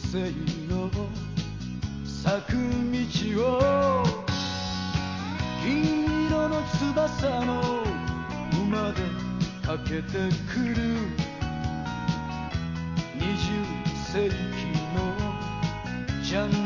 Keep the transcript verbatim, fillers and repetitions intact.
世の咲く道を銀色の翼の馬で駆けてくるにじゅっ世紀のジャン